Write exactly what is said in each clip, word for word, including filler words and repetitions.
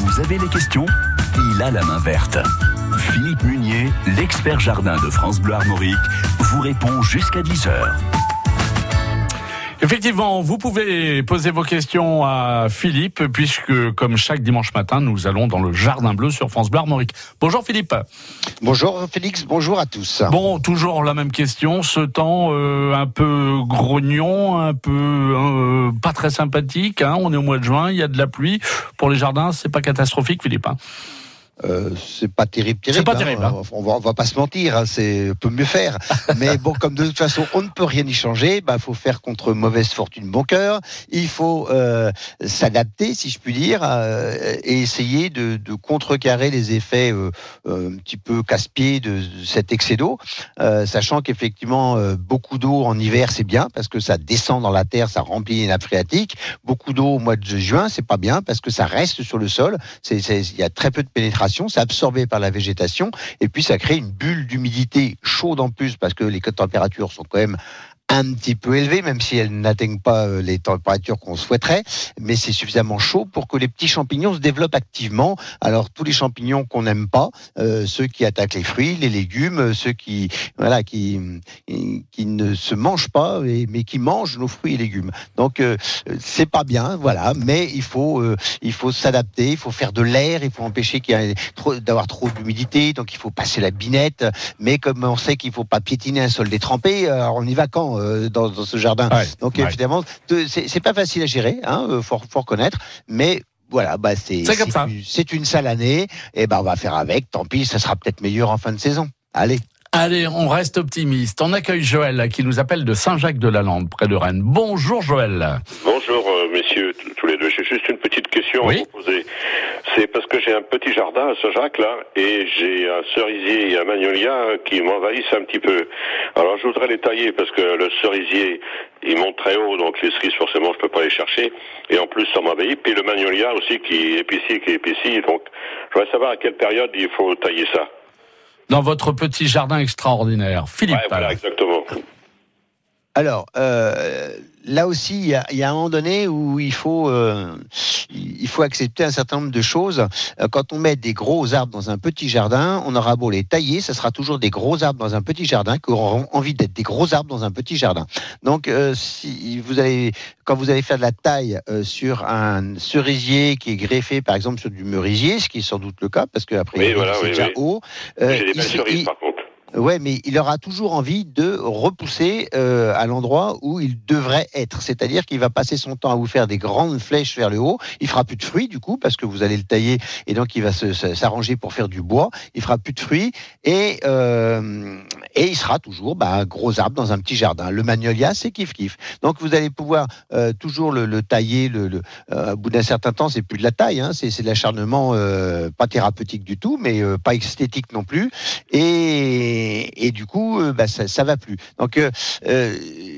Vous avez les questions ? Il a la main verte. Philippe Munier, l'expert jardin de France Bleu Armorique, vous répond jusqu'à dix heures. Effectivement, vous pouvez poser vos questions à Philippe, puisque comme chaque dimanche matin, nous allons dans le Jardin Bleu sur France Bleu Armorique. Bonjour Philippe. Bonjour Félix, bonjour à tous. Bon, toujours la même question, ce temps euh, un peu grognon, un peu euh, pas très sympathique, hein, on est au mois de juin, il y a de la pluie. Pour les jardins, c'est pas catastrophique Philippe, hein. Euh, c'est pas terrible, terrible. C'est pas hein. terrible. Hein. On va, on va pas se mentir, hein, c'est on peut mieux faire. Mais bon, comme de toute façon, on ne peut rien y changer. Bah, faut faire contre mauvaise fortune bon cœur. Il faut euh, s'adapter, si je puis dire, euh, et essayer de, de contrecarrer les effets euh, euh, un petit peu casse-pieds de, de cet excès d'eau, euh, sachant qu'effectivement, euh, beaucoup d'eau en hiver, c'est bien parce que ça descend dans la terre, ça remplit les nappes phréatiques. Beaucoup d'eau au mois de juin, c'est pas bien parce que ça reste sur le sol. C'est, c'est, il y a très peu de pénétration. C'est absorbé par la végétation et puis ça crée une bulle d'humidité chaude en plus parce que les températures sont quand même un petit peu élevées, même si elles n'atteignent pas les températures qu'on souhaiterait, mais c'est suffisamment chaud pour que les petits champignons se développent activement. Alors tous les champignons qu'on n'aime pas, euh, ceux qui attaquent les fruits, les légumes, ceux qui voilà qui qui ne se mangent pas, mais qui mangent nos fruits et légumes. Donc euh, c'est pas bien, voilà. Mais il faut euh, il faut s'adapter, il faut faire de l'air, il faut empêcher qu'il y ait trop, d'avoir trop d'humidité. Donc il faut passer la binette. Mais comme on sait qu'il faut pas piétiner un sol détrempé, alors on y va quand Dans, dans ce jardin. Ouais, Donc ouais. évidemment, c'est, c'est pas facile à gérer, hein, faut, faut reconnaître, mais voilà, bah c'est, c'est, comme c'est, ça. Une, c'est une sale année, et ben bah on va faire avec, tant pis, ça sera peut-être meilleur en fin de saison. Allez. Allez, on reste optimiste. On accueille Joël qui nous appelle de Saint-Jacques-de-la-Lande, près de Rennes. Bonjour Joël. Bonjour euh, messieurs, t- tous les deux. J'ai juste une petite question oui. à vous poser. C'est parce que j'ai un petit jardin à Saint-Jacques là, et j'ai un cerisier et un magnolia qui m'envahissent un petit peu. Alors je voudrais les tailler parce que le cerisier il monte très haut, donc les cerises forcément je peux pas les chercher, et en plus ça m'envahit. Puis le magnolia aussi qui épaissit, qui épaissit. Donc je voudrais savoir à quelle période il faut tailler ça. Dans votre petit jardin extraordinaire. Philippe. Ouais, voilà, exactement. Alors, euh, là aussi, il y a, il y a un moment donné où il faut, euh, il faut accepter un certain nombre de choses. Quand on met des gros arbres dans un petit jardin, on aura beau les tailler, ça sera toujours des gros arbres dans un petit jardin qui auront envie d'être des gros arbres dans un petit jardin. Donc, euh, si vous allez, quand vous allez faire de la taille euh, sur un cerisier qui est greffé, par exemple, sur du merisier, ce qui est sans doute le cas, parce que après oui, voilà, c'est oui, déjà oui. haut. Euh, J'ai des belles il, cerises, il, par contre. Ouais, mais il aura toujours envie de repousser euh, à l'endroit où il devrait être. C'est-à-dire qu'il va passer son temps à vous faire des grandes flèches vers le haut. Il fera plus de fruits du coup parce que vous allez le tailler et donc il va se, se, s'arranger pour faire du bois. Il fera plus de fruits et euh, et il sera toujours bah, un gros arbre dans un petit jardin. Le magnolia, c'est kiff kiff. Donc vous allez pouvoir euh, toujours le, le tailler. Le, le euh, au bout d'un certain temps, c'est plus de la taille, hein, c'est, c'est de l'acharnement euh, pas thérapeutique du tout, mais euh, pas esthétique non plus. Et Et, et du coup, euh, bah, ça, ça va plus. Donc, euh, euh,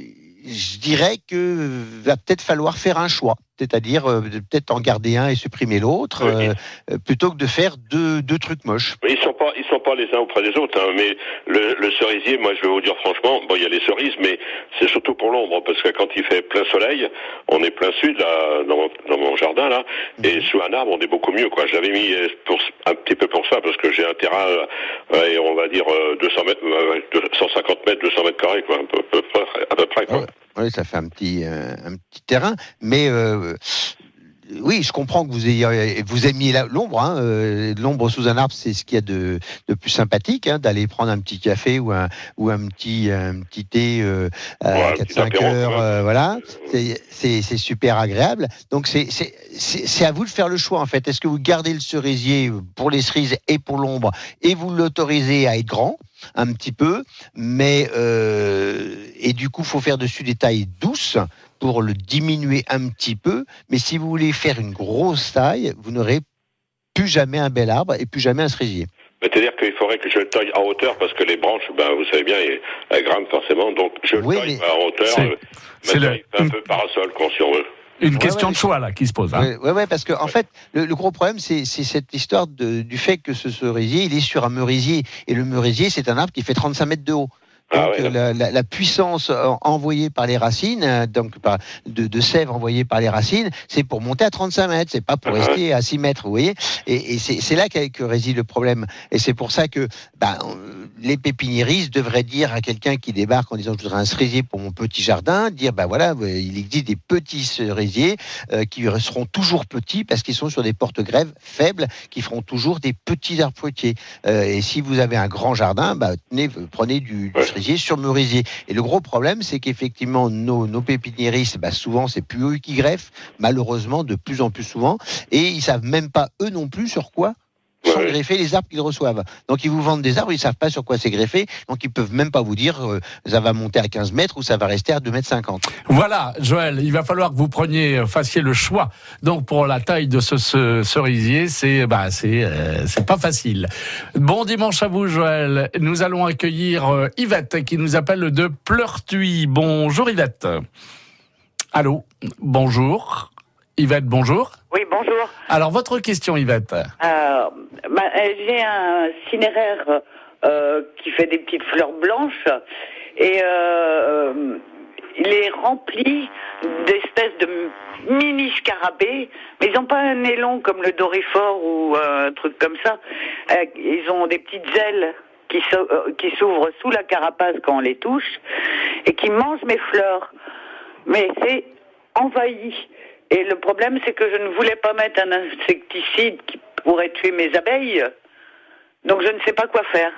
je dirais que va peut-être falloir faire un choix, c'est-à-dire euh, peut-être en garder un et supprimer l'autre, euh, oui. plutôt que de faire deux, deux trucs moches. Mais ils sont pas, ils sont pas les uns auprès des autres. Hein, mais le, le cerisier, moi, je vais vous dire franchement, bon, il y a les cerises, mais c'est surtout pour l'ombre, parce que quand il fait plein soleil, on est plein sud là, dans mon, dans mon jardin là, mmh. et sous un arbre, on est beaucoup mieux, quoi. Je l'avais mis pour un petit peu pour ça, parce que j'ai un terrain, euh, et on va dire euh, deux cents mètres, euh, cent cinquante mètres, deux cents mètres carrés, quoi, à peu, peu, à peu près, quoi. Ah ouais. Oui, ça fait un petit, euh, un petit terrain, mais euh, oui, je comprends que vous ayez, vous aimiez la, l'ombre. Hein, euh, l'ombre sous un arbre, c'est ce qu'il y a de, de plus sympathique, hein, d'aller prendre un petit café ou un, ou un petit, un petit thé euh, à ouais, quatre cinq heures. Euh, voilà, c'est, c'est, c'est super agréable. Donc c'est, c'est, c'est, c'est à vous de faire le choix en fait. Est-ce que vous gardez le cerisier pour les cerises et pour l'ombre et vous l'autorisez à être grand? Un petit peu, mais euh, et du coup, faut faire dessus des tailles douces pour le diminuer un petit peu. Mais si vous voulez faire une grosse taille, vous n'aurez plus jamais un bel arbre et plus jamais un cerisier. C'est-à-dire qu'il faudrait que je le taille en hauteur parce que les branches, ben, vous savez bien, elles grimpent forcément. Donc je le oui, taille en hauteur. C'est, euh, c'est le... un peu parasol, quand si on veut. Une ouais, question ouais, de choix là qui se pose. Hein. Ouais, ouais, parce que en ouais. fait, le, le gros problème, c'est, c'est cette histoire de, du fait que ce cerisier, il est sur un merisier, et le merisier, c'est un arbre qui fait trente-cinq mètres de haut. Donc Ah ouais, la, la, la puissance envoyée par les racines, donc par, de, de sève envoyée par les racines, c'est pour monter à trente-cinq mètres, c'est pas pour uh-huh. rester à six mètres, vous voyez. Et, et c'est, c'est là que réside le problème. Et c'est pour ça que bah, les pépiniéristes devraient dire à quelqu'un qui débarque en disant je voudrais un cerisier pour mon petit jardin, dire bah voilà, il existe des petits cerisiers euh, qui seront toujours petits parce qu'ils sont sur des porte-grèves faibles, qui feront toujours des petits arbres fruitiers. Euh, et si vous avez un grand jardin, bah, tenez, prenez du, du cerisier sur merisier. Et le gros problème, c'est qu'effectivement, nos, nos pépiniéristes, bah, souvent, c'est plus eux qui greffent, malheureusement, de plus en plus souvent, et ils savent même pas, eux non plus, sur quoi sont Ouais. greffés les arbres qu'ils reçoivent. Donc, ils vous vendent des arbres, ils savent pas sur quoi c'est greffé, donc ils peuvent même pas vous dire euh, ça va monter à quinze mètres ou ça va rester à deux mètres cinquante. Voilà, Joël, il va falloir que vous preniez, fassiez le choix. Donc, pour la taille de ce, ce cerisier, c'est, bah, c'est, euh, c'est pas facile. Bon dimanche à vous, Joël. Nous allons accueillir euh, Yvette, qui nous appelle de Pleurtuis. Bonjour, Yvette. Allô, bonjour. Yvette, bonjour. Oui, bonjour. Alors, votre question, Yvette. Euh, bah, j'ai un cinéraire euh, qui fait des petites fleurs blanches et euh, il est rempli d'espèces de mini scarabées, mais ils n'ont pas un nez long comme le dorifort ou euh, un truc comme ça. Euh, ils ont des petites ailes qui, so- euh, qui s'ouvrent sous la carapace quand on les touche et qui mangent mes fleurs. Mais c'est envahi. Et le problème, c'est que je ne voulais pas mettre un insecticide qui pourrait tuer mes abeilles. Donc, je ne sais pas quoi faire.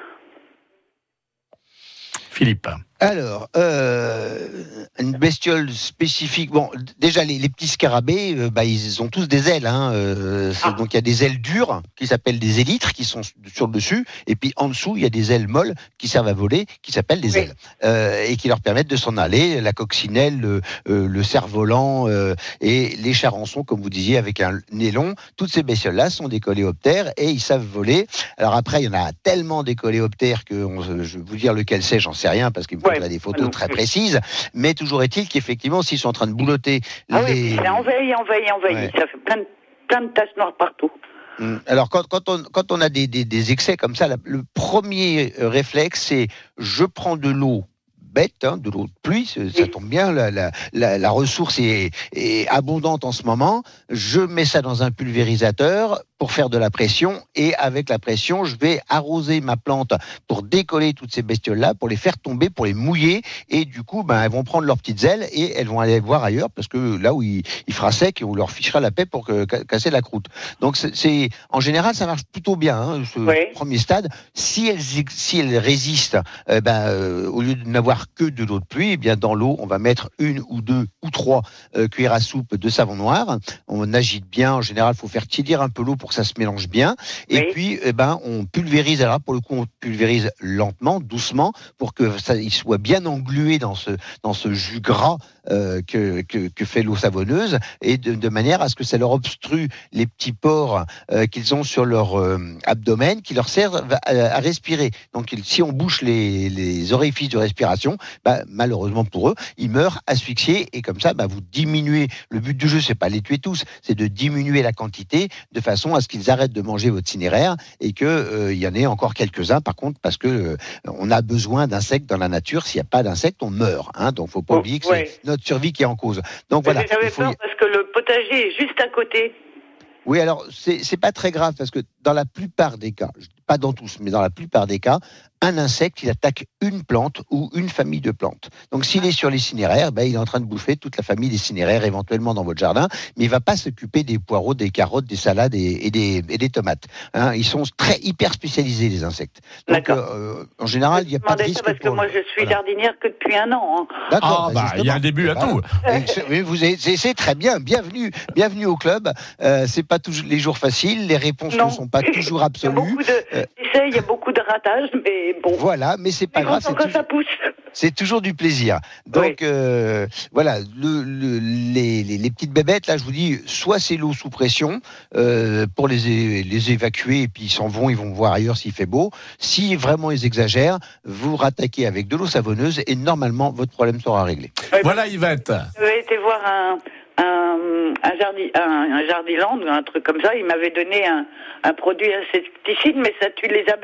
Philippe. Alors, euh, une bestiole spécifique. Bon, déjà les, les petits scarabées, euh, bah, ils ont tous des ailes. Hein, euh, Ah. Donc il y a des ailes dures qui s'appellent des élytres qui sont sur le dessus, et puis en dessous il y a des ailes molles qui servent à voler, qui s'appellent des Oui. ailes, euh, et qui leur permettent de s'en aller. La coccinelle, le, euh, le cerf-volant euh, et les charançons, comme vous disiez, avec un nez long. Toutes ces bestioles-là sont des coléoptères et ils savent voler. Alors après, il y en a tellement des coléoptères que on, je vais vous dire lequel c'est, j'en sais rien parce qu'il me faut Ouais. des photos Non. très précises, mais toujours est-il qu'effectivement, s'ils sont en train de boulotter Ah les... oui, c'est envahi, envahi, envahi. Ouais. Ça fait plein de, plein de taches noires partout. Hum, Alors, quand, quand, on, quand on a des, des, des excès comme ça, la- le premier euh, réflexe, c'est je prends de l'eau bête, hein, de l'eau de pluie, c'est- ça Oui. tombe bien, la, la, la, la ressource est, est abondante en ce moment. Je mets ça dans un pulvérisateur pour faire de la pression, et avec la pression, je vais arroser ma plante pour décoller toutes ces bestioles-là, pour les faire tomber, pour les mouiller, et du coup, ben, elles vont prendre leurs petites ailes et elles vont aller voir ailleurs, parce que là où il, il fera sec, on leur fichera la paix pour que, ca- casser la croûte. Donc, c'est, c'est en général, ça marche plutôt bien, hein, ce Oui. premier stade. Si elles, ex- si elles résistent, euh, ben, euh, au lieu de n'avoir que de l'eau de pluie, eh bien, dans l'eau, on va mettre une ou deux ou trois euh, cuillères à soupe de savon noir. On agite bien. En général, il faut faire tiédir un peu l'eau pour que ça se mélange bien. Et Oui. puis, eh ben, on pulvérise. Alors, pour le coup, on pulvérise lentement, doucement, pour que ça il soit bien englué dans ce, dans ce jus gras euh, que, que, que fait l'eau savonneuse, et de, de manière à ce que ça leur obstrue les petits pores euh, qu'ils ont sur leur euh, abdomen, qui leur servent à, à respirer. Donc, il- si on bouche les, les orifices de respiration, bah, malheureusement pour eux, ils meurent asphyxiés, et comme ça, bah, vous diminuez. Le but du jeu, c'est pas les tuer tous, c'est de diminuer la quantité de façon à ce qu'ils arrêtent de manger votre cinéraire, et que euh, il y en ait encore quelques-uns, par contre, parce que euh, on a besoin d'insectes dans la nature. S'il n'y a pas d'insectes, on meurt. Hein, donc, faut pas Oh, oublier que ouais. c'est notre survie qui est en cause. Donc voilà. J'avais il faut peur y- parce que le potager est juste à côté. Oui, alors c'est c'est pas très grave, parce que dans la plupart des cas, je- pas dans tous, mais dans la plupart des cas, un insecte, il attaque une plante ou une famille de plantes. Donc s'il est sur les cinéraires, ben, il est en train de bouffer toute la famille des cinéraires éventuellement dans votre jardin, mais il va pas s'occuper des poireaux, des carottes, des salades et, et des, et des tomates. Hein, ils sont très hyper spécialisés, les insectes. Donc D'accord. euh, en général, il n'y a Je pas de demandais ça risque parce que pour moi, le- je suis voilà. jardinière que depuis un an. Hein. D'accord, Ah, bah, bah, il y a un justement. début à Voilà. tout. Oui, c'est- oui, vous avez- c'est c'est très bien. Bienvenue, bienvenue au club. Euh, c'est pas toujours les jours faciles. Les réponses Non. ne sont pas toujours Il y a absolues. beaucoup de, Euh, tu sais, il y a beaucoup de ratage, mais bon. Voilà, mais c'est pas Mais grave. content C'est quand toujours, ça pousse. c'est toujours du plaisir. Donc euh, voilà, le, le- les, les, les petites bébêtes là, je vous dis, soit c'est l'eau sous pression euh, pour les, é- les évacuer, et puis ils s'en vont, ils vont voir ailleurs s'il fait beau. Si vraiment ils exagèrent, vous rattaquez avec de l'eau savonneuse, et normalement votre problème sera réglé. Ouais, Voilà, Yvette. J'avais été voir un, un, un, jardi, un, un jardiland, un truc comme ça. Il m'avait donné un, un produit insecticide, mais ça tue les abeilles.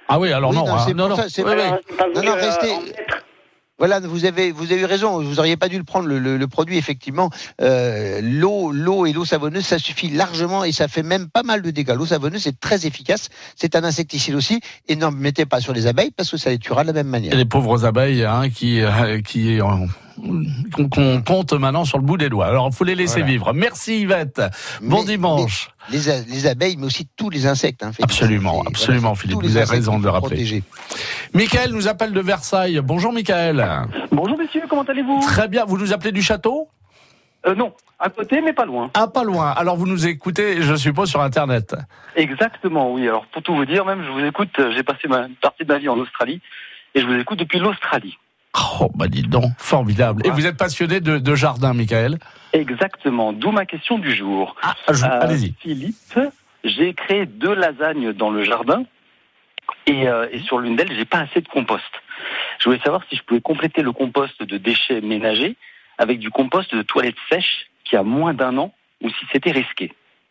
Ah oui, alors oui, non, non, hein, c'est non, pour non. ça, c'est Oui, voilà. oui. Pas Non, voulu, non, euh, restez. en mettre. Voilà, vous avez, vous avez eu raison. Vous n'auriez pas dû le prendre, le, le, le produit, effectivement. Euh, l'eau, l'eau et l'eau savonneuse, ça suffit largement et ça fait même pas mal de dégâts. L'eau savonneuse, c'est très efficace. C'est un insecticide aussi. Et n'en mettez pas sur les abeilles parce que ça les tuera de la même manière. Et les pauvres abeilles hein, qui, euh, qui euh, qu'on, qu'on compte maintenant sur le bout des doigts. Alors, il faut les laisser Voilà. vivre. Merci Yvette. Bon Mais dimanche. Les, les, les abeilles, mais aussi tous les insectes. Hein, Philippe. Absolument, C'est- absolument, voilà, c'est Philippe. tous les Vous avez insectes raison qu'il de le faut rappeler. protéger. Michael nous appelle de Versailles. Bonjour Michael. Bonjour messieurs, comment allez-vous? Très bien. Vous nous appelez du château? euh, Non, à côté mais pas loin. Ah, pas loin. Alors vous nous écoutez, je suppose, sur Internet. Exactement, oui. Alors pour tout vous dire, même je vous écoute, euh, j'ai passé ma, une partie de ma vie en Australie et je vous écoute depuis l'Australie. Oh, bah dites donc, formidable. Et vous êtes passionné de, de jardin, Michael? Exactement, d'où ma question du jour. Ah, je- Euh, allez-y. Philippe, j'ai créé deux lasagnes dans le jardin et, euh, et sur l'une d'elles, j'ai pas assez de compost. Je voulais savoir si je pouvais compléter le compost de déchets ménagers avec du compost de toilettes sèches qui a moins d'un an ou si c'était risqué.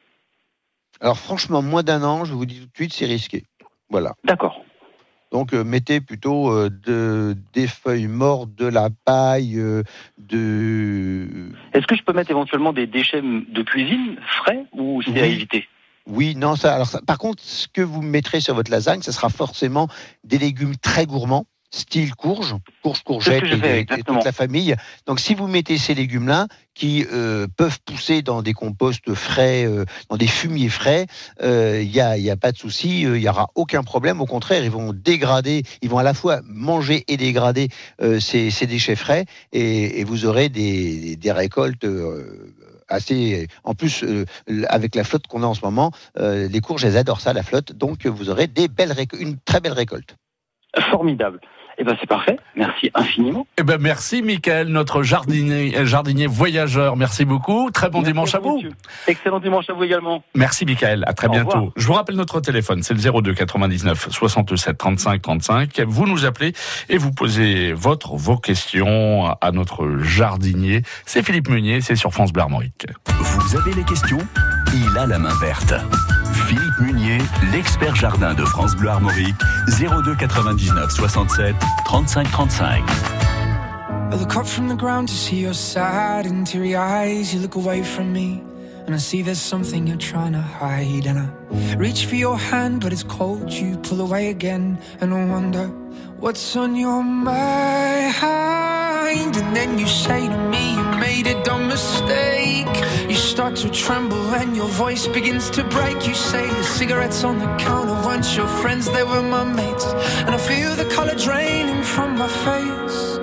Alors franchement, moins d'un an, je vous dis tout de suite, c'est risqué. Voilà. D'accord. Donc euh, mettez plutôt euh, de, des feuilles mortes, de la paille, euh, de... Est-ce que je peux mettre éventuellement des déchets de cuisine frais ou c'est Oui. à éviter? Oui, non, ça. Alors, ça, par contre, ce que vous mettrez sur votre lasagne, ce sera forcément des légumes très gourmands, style courge, courge, courgette C'est ce que je et, fais, et exactement. toute la famille. Donc, si vous mettez ces légumes-là, qui euh, peuvent pousser dans des composts frais, euh, dans des fumiers frais, il euh, n'y a, y a pas de souci, il euh, n'y aura aucun problème. Au contraire, ils vont dégrader, ils vont à la fois manger et dégrader euh, ces, ces déchets frais, et, et vous aurez des, des récoltes. Euh, assez. En plus, euh, avec la flotte qu'on a en ce moment, euh, les courges, elles adorent ça, la flotte. Donc, vous aurez des belles réco- une très belle récolte. Formidable. Eh ben c'est parfait. Merci infiniment. Eh ben merci Michael, notre jardinier, jardinier voyageur. Merci beaucoup. Très bon Merci dimanche à vous. monsieur. Excellent dimanche à vous également. Merci Michael, à très Au bientôt. revoir. Je vous rappelle notre téléphone, c'est le zéro deux quatre-vingt-dix-neuf soixante-sept trente-cinq trente-cinq. Vous nous appelez et vous posez votre, vos questions à notre jardinier. C'est Philippe Meunier, c'est sur France Bleu Armorique. Vous avez les questions? Il a la main verte. Philippe Meunier, l'expert jardin de France Bleu Armorique, zéro deux quatre-vingt-dix-neuf soixante-sept trente-cinq trente-cinq. I look up from the ground to see your sad and teary eyes. You look away from me and I see there's something you're trying to hide. And I reach for your hand but it's cold. You pull away again and I wonder what's on your mind. And then you say to me you made a dumb mistake. You start to tremble and your voice begins to break. You say the cigarettes on the counter weren't your friends, they were my mates. And I feel the color draining from my face.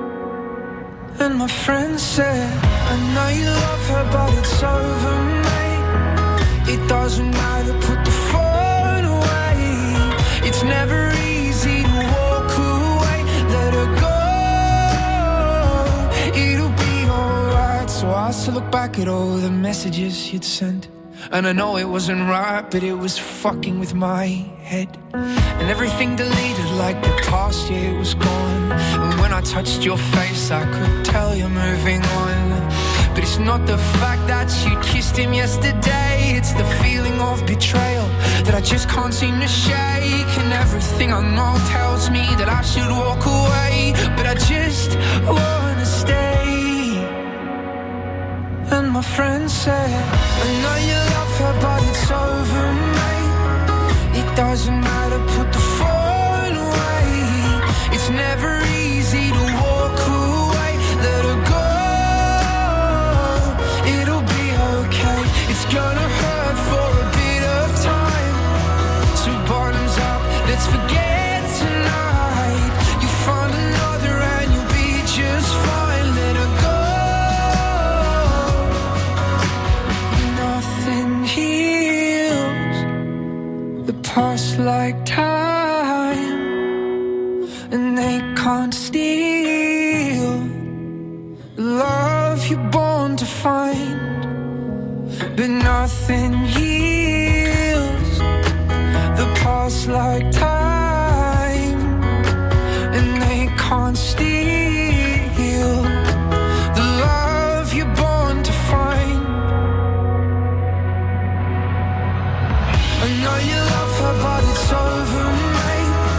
And my friend said, I know you love her but it's over, mate. It doesn't matter, put the phone away. It's never easy to walk away. Let her go, it'll be alright. So I still look back at all the messages you'd sent. And I know it wasn't right, but it was fucking with my head. And everything deleted like the past year was gone. And when I touched your face, I could tell you're moving on. But it's not the fact that you kissed him yesterday. It's the feeling of betrayal that I just can't seem to shake. And everything I know tells me that I should walk away, but I just wanna stay. And my friend said, I know you love her but it's over, mate. It doesn't matter, put the phone away. It's never easy to walk away. Let her go, it'll be okay. It's gonna hurt for a bit of time. So bottoms up, let's forget tonight. You find another and you'll be just fine. Let her go. Nothing heals the past like time, and they can't steal the love you're born to find. But nothing heals the past like time, and they can't steal the love you're born to find. I know you love her but it's over, mate.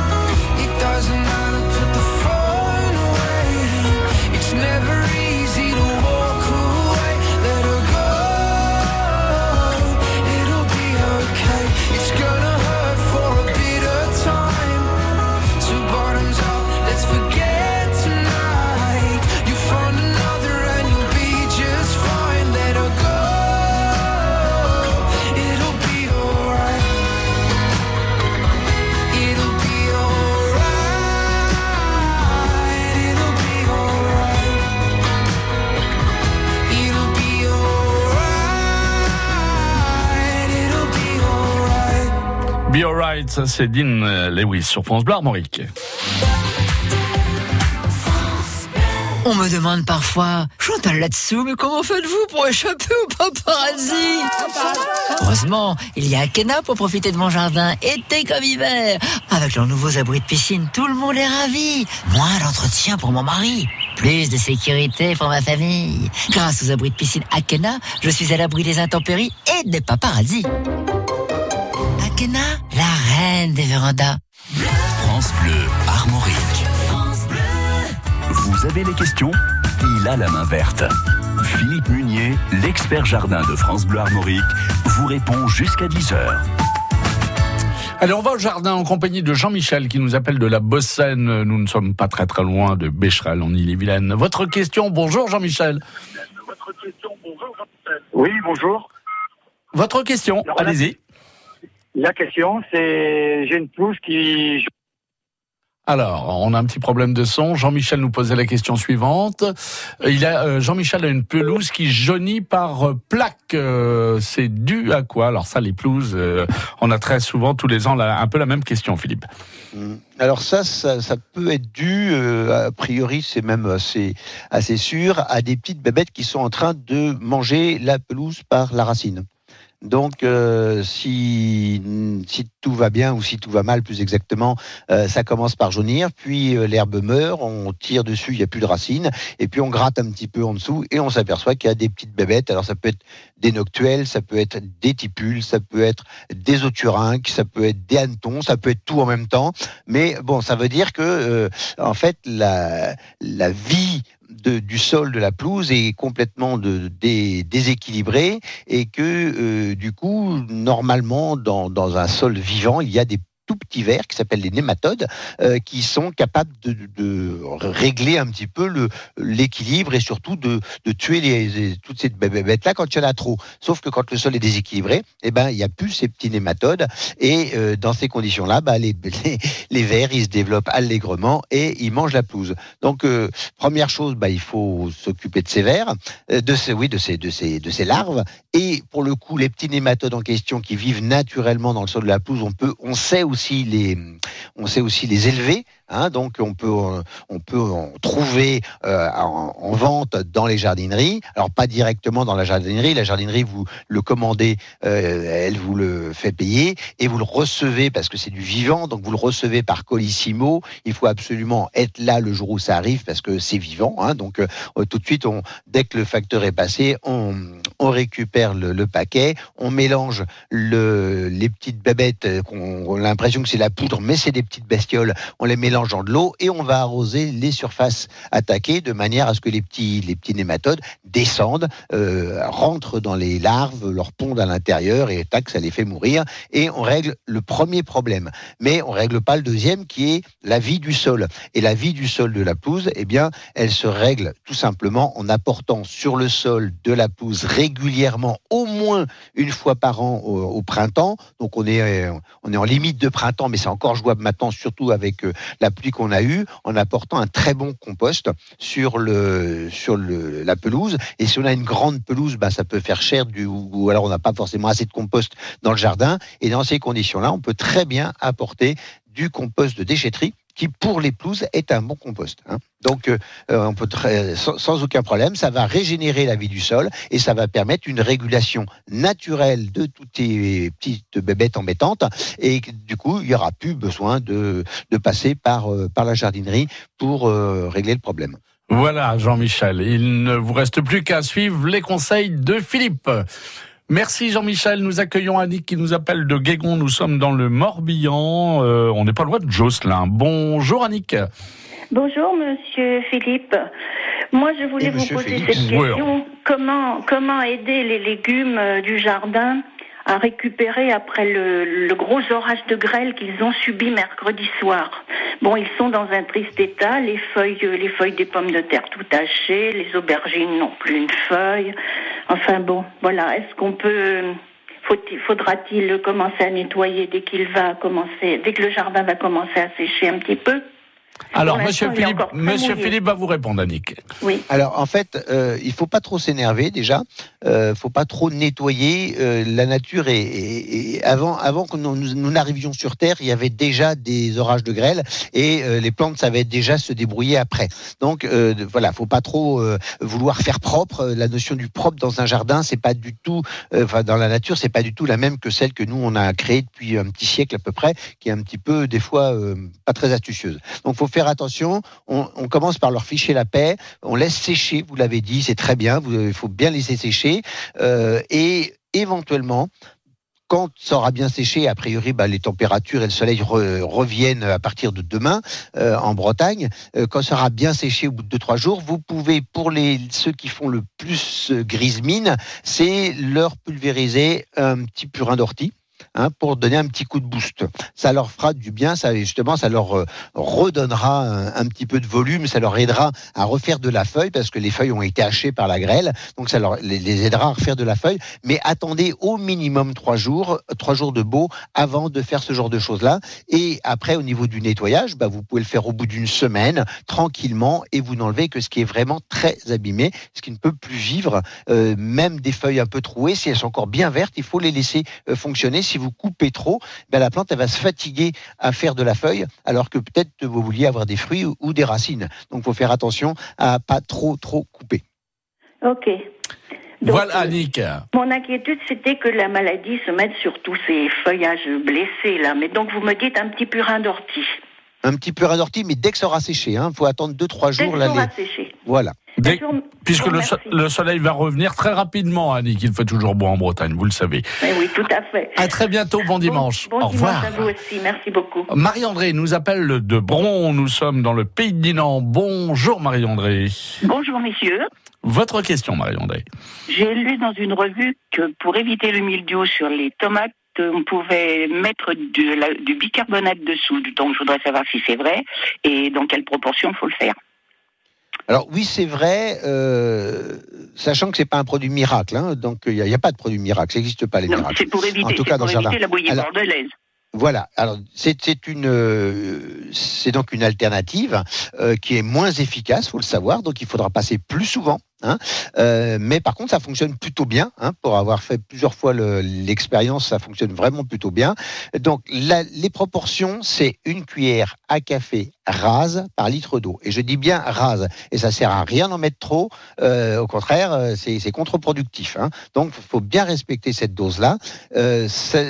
Be Alright, c'est Dean Lewis sur France Bleu Armorique. On me demande parfois, Chantal là-dessous, mais comment faites-vous pour échapper au paparazzi? Heureusement, il y a Akena pour profiter de mon jardin, été comme hiver. Avec leurs nouveaux abris de piscine, tout le monde est ravi. Moins d'entretien pour mon mari. Plus de sécurité pour ma famille. Grâce aux abris de piscine Akena, je suis à l'abri des intempéries et des paparazzis. Akena, la reine des vérandas. France Bleu Armorique. Vous avez les questions? Il a la main verte. Philippe Munier, l'expert jardin de France Bleu Armorique, vous répond jusqu'à dix heures. Allez, on va au jardin en compagnie de Jean-Michel qui nous appelle de la Bossène. Nous ne sommes pas très très loin de Bécherel en Ille-et-Vilaine. Votre question, bonjour Jean-Michel. Votre question, bonjour Jean-Michel. Oui, bonjour. Votre question, alors, allez-y. La, la question, c'est j'ai une pelouse qui... Alors, on a un petit problème de son. Jean-Michel nous posait la question suivante. Il a, euh, Jean-Michel a une pelouse qui jaunit par euh, plaques. Euh, c'est dû à quoi? Alors ça, les pelouses, euh, on a très souvent, tous les ans, là, un peu la même question, Philippe. Alors ça, ça, ça peut être dû, euh, a priori, c'est même assez, assez sûr, à des petites bébêtes qui sont en train de manger la pelouse par la racine. Donc, euh, si, si tout va bien ou si tout va mal, plus exactement, euh, ça commence par jaunir, puis euh, l'herbe meurt, on tire dessus, il n'y a plus de racines, et puis on gratte un petit peu en dessous, et on s'aperçoit qu'il y a des petites bébêtes. Alors, ça peut être des noctuelles, ça peut être des tipules, ça peut être des oturynques, ça peut être des hannetons, ça peut être tout en même temps. Mais bon, ça veut dire que, euh, en fait, la, la vie De, du sol de la pelouse est complètement de, dé, déséquilibré et que euh, du coup, normalement, dans, dans un sol vivant, il y a des tout petits vers qui s'appellent les nématodes euh, qui sont capables de, de, de régler un petit peu le, l'équilibre et surtout de, de tuer les, les, toutes ces bêtes-là quand il y en a trop. Sauf que quand le sol est déséquilibré, eh ben, il n'y a plus ces petits nématodes et euh, dans ces conditions-là, bah, les, les, les vers ils se développent allègrement et ils mangent la pelouse. Donc, euh, première chose, bah, il faut s'occuper de ces vers, de ces, oui, de ces, de ces, de ces larves. Et pour le coup, les petits nématodes en question qui vivent naturellement dans le sol de la pelouse, on peut, on sait aussi les, on sait aussi les élever. Hein, donc on peut on peut en trouver euh, en, en vente dans les jardineries. Alors pas directement dans la jardinerie. La jardinerie vous le commandez, euh, elle vous le fait payer et vous le recevez parce que c'est du vivant. Donc vous le recevez par colissimo. Il faut absolument être là le jour où ça arrive parce que c'est vivant. Hein, donc euh, tout de suite, on, dès que le facteur est passé, on, on récupère le, le paquet, on mélange le, les petites bébêtes. On, on a l'impression que c'est la poudre, mais c'est des petites bestioles. On les mélange dans de l'eau et on va arroser les surfaces attaquées de manière à ce que les petits, les petits nématodes descendent, euh, rentrent dans les larves, leur pondent à l'intérieur et tac, ça les fait mourir. Et on règle le premier problème. Mais on règle pas le deuxième qui est la vie du sol. Et la vie du sol de la pelouse, eh bien, elle se règle tout simplement en apportant sur le sol de la pelouse régulièrement, au moins une fois par an au, au printemps. Donc on est, on est en limite de printemps, mais c'est encore jouable maintenant, surtout avec euh, la pluie qu'on a eue, en apportant un très bon compost sur le sur le la pelouse. Et si on a une grande pelouse, bah ça peut faire cher du ou alors on n'a pas forcément assez de compost dans le jardin. Et dans ces conditions-là, on peut très bien apporter du compost de déchetterie qui, pour les pelouses, est un bon compost. Hein. Donc, euh, on peut très, sans, sans aucun problème, ça va régénérer la vie du sol et ça va permettre une régulation naturelle de toutes ces petites bébêtes embêtantes. Et du coup, il n'y aura plus besoin de, de passer par, euh, par la jardinerie pour euh, régler le problème. Voilà, Jean-Michel. Il ne vous reste plus qu'à suivre les conseils de Philippe. Merci Jean-Michel, nous accueillons Annick qui nous appelle de Guégon, nous sommes dans le Morbihan, euh, on n'est pas loin de Josselin. Bonjour Annick. Bonjour Monsieur Philippe, moi je voulais Et vous poser Philippe. cette question, ouais. comment, comment aider les légumes du jardin à récupérer après le, le gros orage de grêle qu'ils ont subi mercredi soir. Bon, ils sont dans un triste état, les feuilles, les feuilles des pommes de terre tout tachées, les aubergines n'ont plus une feuille. Enfin bon, voilà, est-ce qu'on peut, faut-il, faudra-t-il commencer à nettoyer dès qu'il va commencer, dès que le jardin va commencer à sécher un petit peu? Alors, Monsieur Philippe, Monsieur Philippe va vous répondre, Annick. Oui. Alors, en fait, euh, il faut pas trop s'énerver déjà. Euh, faut pas trop nettoyer. Euh, la nature est, est, est avant, avant que nous, nous n'arrivions sur Terre, il y avait déjà des orages de grêle et euh, les plantes savaient déjà se débrouiller après. Donc, euh, voilà, faut pas trop euh, vouloir faire propre. La notion du propre dans un jardin, c'est pas du tout, euh, enfin, dans la nature, c'est pas du tout la même que celle que nous on a créée depuis un petit siècle à peu près, qui est un petit peu des fois euh, pas très astucieuse. Donc, faut faire attention, on, on commence par leur ficher la paix, on laisse sécher, vous l'avez dit, c'est très bien, il faut bien laisser sécher, euh, et éventuellement, quand ça aura bien séché, a priori, bah, les températures et le soleil re, reviennent à partir de demain euh, en Bretagne. Euh, quand ça aura bien séché au bout de deux trois jours, vous pouvez, pour les ceux qui font le plus euh, grise mine, c'est leur pulvériser un petit purin d'ortie. Hein, pour donner un petit coup de boost. Ça leur fera du bien, ça, justement, ça leur euh, redonnera un, un petit peu de volume, ça leur aidera à refaire de la feuille, parce que les feuilles ont été hachées par la grêle, donc ça leur, les, les aidera à refaire de la feuille, mais attendez au minimum trois jours, trois jours de beau, avant de faire ce genre de choses-là, et après, au niveau du nettoyage, bah, vous pouvez le faire au bout d'une semaine, tranquillement, et vous n'enlevez que ce qui est vraiment très abîmé, ce qui ne peut plus vivre, euh, même des feuilles un peu trouées, si elles sont encore bien vertes, il faut les laisser euh, fonctionner. Si vous coupez trop, ben la plante elle va se fatiguer à faire de la feuille, alors que peut-être vous vouliez avoir des fruits ou, ou des racines. Donc il faut faire attention à pas trop trop couper. Ok. Donc, voilà, Annick. Mon inquiétude, c'était que la maladie se mette sur tous ces feuillages blessés là. Mais donc vous me dites un petit purin d'ortie. Un petit purin d'ortie, mais dès que ça aura séché, hein, faut attendre deux trois jours. Dès que ça aura séché. Voilà. Dès, puisque le, so, le soleil va revenir très rapidement, Annick, il fait toujours beau en Bretagne, vous le savez. Oui, oui, tout à fait. À très bientôt, bon dimanche. Bon, bon Au revoir. dimanche à vous aussi, merci beaucoup. Marie-André nous appelle de Bron, nous sommes dans le pays de Dinan. Bonjour Marie-André. Bonjour messieurs. Votre question, Marie-André. J'ai lu dans une revue que pour éviter le mildiou sur les tomates, on pouvait mettre du, la, du bicarbonate dessous. Donc je voudrais savoir si c'est vrai et dans quelle proportion il faut le faire. Alors oui, c'est vrai, euh, sachant que c'est pas un produit miracle, hein, donc il n'y a, a pas de produit miracle, ça n'existe pas les non, miracles. C'est pour éviter, en tout cas, pour dans éviter la bouillie Alors, bordelaise. Voilà. Alors c'est, c'est une, euh, c'est donc une alternative euh, qui est moins efficace, faut le savoir. Donc il faudra passer plus souvent. Hein, euh, mais par contre, ça fonctionne plutôt bien. Hein, pour avoir fait plusieurs fois le, l'expérience, ça fonctionne vraiment plutôt bien. Donc, la, les proportions, c'est une cuillère à café rase par litre d'eau. Et je dis bien rase. Et ça sert à rien d'en mettre trop. Euh, au contraire, c'est, c'est contre-productif. Hein. Donc, il faut bien respecter cette dose-là. Euh,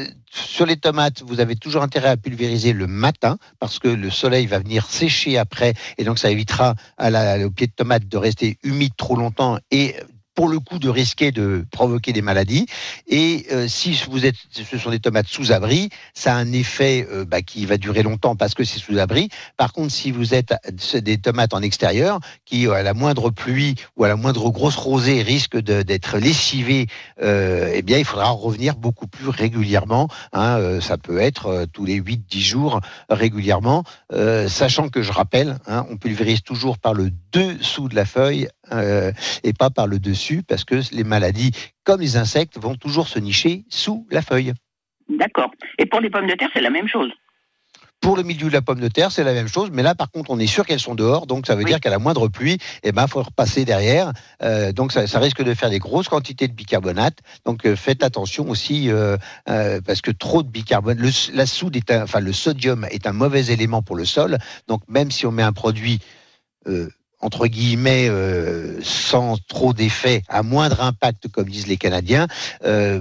Sur les tomates, vous avez toujours intérêt à pulvériser le matin parce que le soleil va venir sécher après et donc ça évitera à la, au pied de tomate de rester humide trop longtemps et pour le coup de risquer de provoquer des maladies. Et euh, si vous êtes, ce sont des tomates sous abri, ça a un effet euh, bah, qui va durer longtemps parce que c'est sous abri. Par contre, si vous êtes des tomates en extérieur, qui à la moindre pluie ou à la moindre grosse rosée risquent de, d'être lessivées, euh, eh bien, il faudra revenir beaucoup plus régulièrement. Hein, euh, ça peut être euh, tous les huit dix jours régulièrement, euh, sachant que je rappelle, hein, on pulvérise toujours par le dessous de la feuille euh, et pas par le dessus, parce que les maladies, comme les insectes, vont toujours se nicher sous la feuille. D'accord. Et pour les pommes de terre, c'est la même chose? Pour le milieu de la pomme de terre, c'est la même chose, mais là, par contre, on est sûr qu'elles sont dehors, donc ça veut oui. dire qu'à la moindre pluie, eh ben, faut repasser derrière. Euh, donc, ça, ça risque de faire des grosses quantités de bicarbonate. Donc, euh, faites attention aussi, euh, euh, parce que trop de bicarbonate, le, la soude est un, enfin, le sodium est un mauvais élément pour le sol. Donc, même si on met un produit euh, entre guillemets, euh, sans trop d'effet, à moindre impact, comme disent les Canadiens, euh,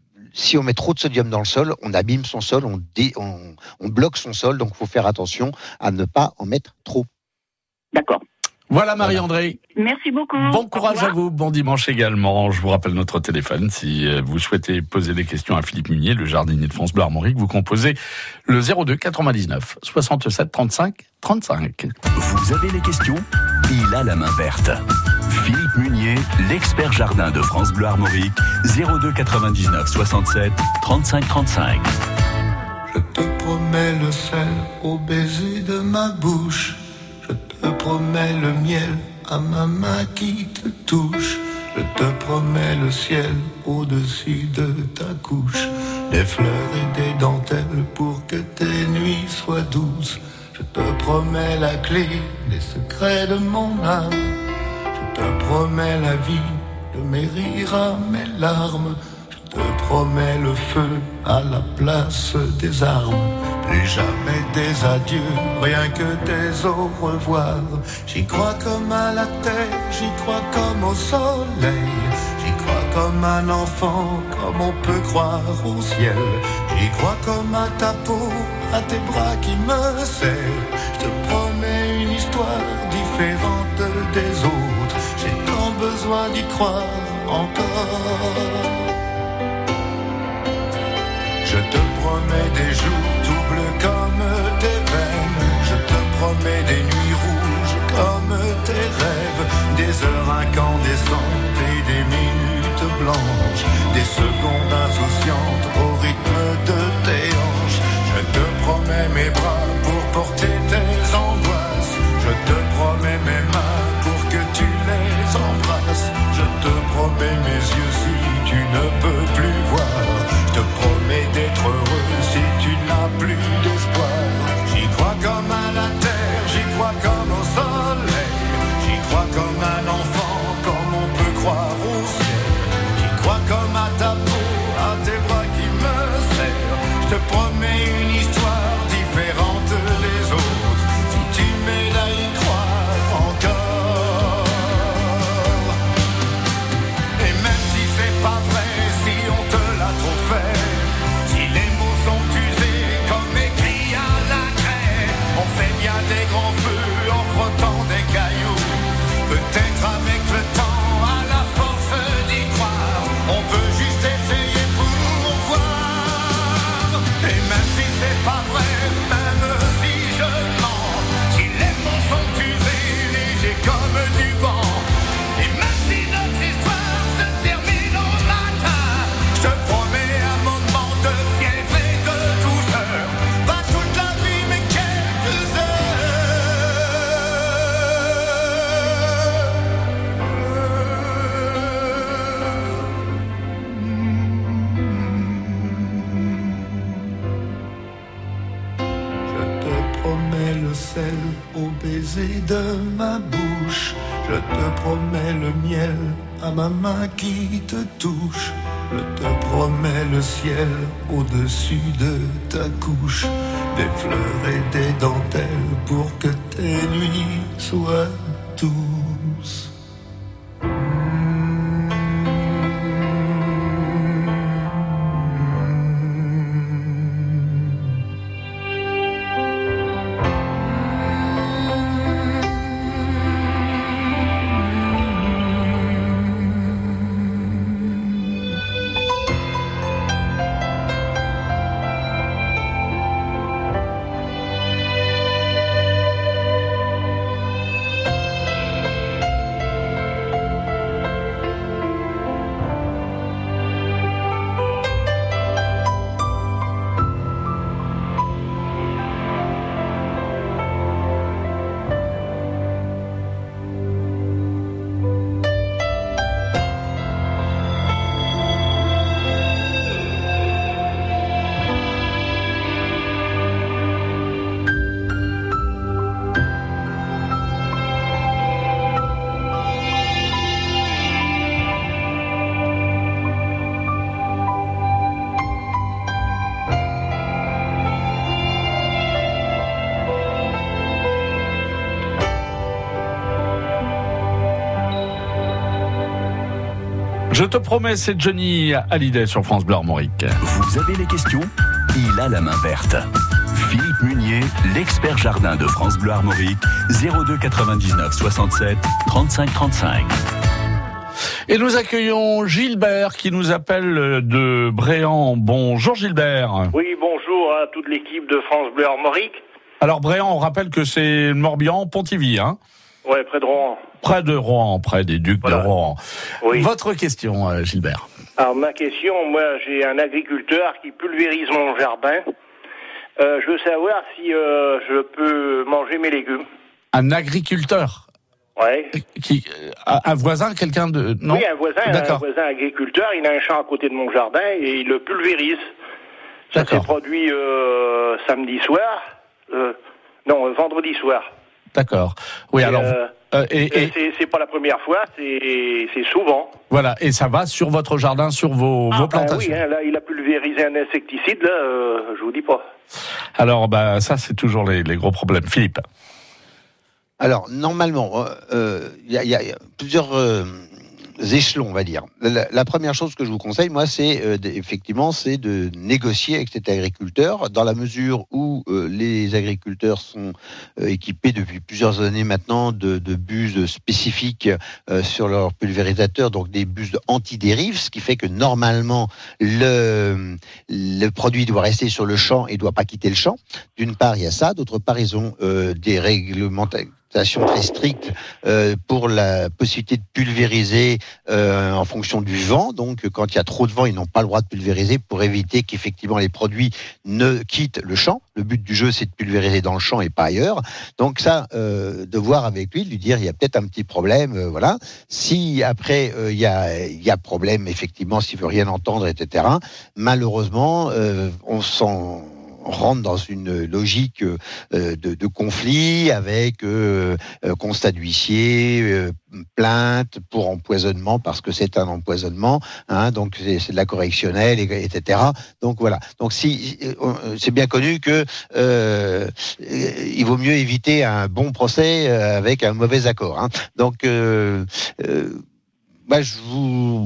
si on met trop de sodium dans le sol, on abîme son sol, on, dé, on, on bloque son sol, donc il faut faire attention à ne pas en mettre trop. D'accord. Voilà Marie-André. Merci beaucoup. Bon courage à vous, bon dimanche également. Je vous rappelle notre téléphone si vous souhaitez poser des questions à Philippe Munier, le jardinier de France Bleu Armorique. Vous composez le zéro deux quatre-vingt-dix-neuf soixante-sept trente-cinq trente-cinq. Vous avez des questions? Il a la main verte. Philippe Munier, l'expert jardin de France Bleu Armorique, zéro deux quatre-vingt-dix-neuf soixante-sept trente-cinq trente-cinq. Je te promets le sel au baiser de ma bouche. Je te promets le miel à ma main qui te touche. Je te promets le ciel au-dessus de ta couche. Des fleurs et des dentelles pour que tes nuits soient douces. Je te promets la clé des secrets de mon âme. Je te promets la vie de mes rires à mes larmes. Je te promets le feu à la place des armes. Plus jamais des adieux, rien que des au revoir. J'y crois comme à la terre, j'y crois comme au soleil. J'y crois comme un enfant, comme on peut croire au ciel. J'y crois comme à ta peau, à tes bras qui me serrent. Je te promets une histoire différente des autres. J'ai tant besoin d'y croire encore. Je te promets des jours tout bleus comme tes veines. Je te promets des nuits rouges comme tes rêves. Des heures incandescentes et des minutes blanches. Des secondes insouciantes au rythme de tes hanches. Je te promets mes bras pour porter tes angoisses. Je te promets mes mains pour que tu les embrasses. Je te promets mes yeux si tu ne peux plus voir. Je te promets d'être heureux si tu n'as plus d'espoir. J'y crois comme à la terre, j'y crois comme au soleil. J'y crois comme un enfant, comme on peut croire au ciel. J'y crois comme à ta peau, à tes bras qui me serrent. Je te promets une histoire différente des autres. Si tu m'aides à y croire encore. Et même si c'est pas vrai, si on te l'a trop fait, si les mots sont usés comme écrits à la craie, on fait bien des grands feux en frottant des cailloux. Peut-être avec le temps, à la force d'y croire, on peut juste essayer pour voir. Et même si c'est pas vrai, même si je mens, si les mots sont usés, légers comme du vent, et même si notre histoire se termine au matin, je te promets un moment de fièvre et de douceur. Pas toute la vie, mais quelques Je te promets le sel au baiser de ma bouche. Je te promets le miel à ma main qui te touche. Je te promets le ciel au-dessus de ta couche. Des fleurs et des dentelles pour que tes nuits soient douces. Je te promets, c'est Johnny Hallyday sur France Bleu Armorique. Vous avez les questions? Il a la main verte. Philippe Munier, l'expert jardin de France Bleu Armorique, zéro deux quatre-vingt-dix-neuf soixante-sept trente-cinq trente-cinq. Et nous accueillons Gilbert qui nous appelle de Bréant. Bonjour Gilbert. Oui, bonjour à toute l'équipe de France Bleu Armorique. Alors Bréant, on rappelle que c'est le Morbihan, Pontivy, hein? Ouais, près de Rouen. Près de Rouen, près des Ducs voilà. de Rouen. Oui. Votre question, euh, Gilbert. Alors ma question, moi j'ai un agriculteur qui pulvérise mon jardin. Euh, je veux savoir si euh, je peux manger mes légumes. Un agriculteur? Ouais. Qui, un voisin, quelqu'un de... Non? Oui, un voisin, un voisin agriculteur, il a un champ à côté de mon jardin et il le pulvérise. Ça s'est produit euh, samedi soir. Euh, Non, euh, vendredi soir. D'accord. Oui, et alors... Euh, euh, et, et... C'est, c'est pas la première fois, c'est, c'est souvent. Voilà, et ça va sur votre jardin, sur vos, ah, vos ben plantations. Oui, hein, là, il a pulvérisé un insecticide, là, euh, je vous dis pas. Alors, bah, ça, c'est toujours les, les gros problèmes. Philippe. Alors, normalement, il euh, y, y, y a plusieurs euh, échelons, on va dire. La, la première chose que je vous conseille, moi, c'est euh, effectivement, c'est de négocier avec cet agriculteur, dans la mesure où euh, les agriculteurs sont euh, équipés depuis plusieurs années maintenant de, de buses spécifiques euh, sur leur pulvérisateur, donc des buses anti-dérive, ce qui fait que normalement, le, le produit doit rester sur le champ et ne doit pas quitter le champ. D'une part, il y a ça. D'autre part, ils ont euh, des réglementations très strictes euh, pour la possibilité de pulvériser euh, en fonction du vent. Donc, quand il y a trop de vent, ils n'ont pas le droit de pulvériser pour éviter qu'effectivement les produits ne quittent le champ. Le but du jeu, c'est de pulvériser dans le champ et pas ailleurs. Donc ça, euh, de voir avec lui, de lui dire, il y a peut-être un petit problème, euh, voilà. Si après, euh, il y a, il y a problème, effectivement, s'il veut rien entendre, et cetera, malheureusement, euh, on s'en... on rentre dans une logique euh, de, de conflit avec euh, euh, constat d'huissier, euh, plainte pour empoisonnement parce que c'est un empoisonnement, hein, donc c'est, c'est de la correctionnelle, et, etc. Donc voilà. Donc si euh, c'est bien connu que euh, il vaut mieux éviter un bon procès euh, avec un mauvais accord. Hein. Donc euh, euh, bah, je vous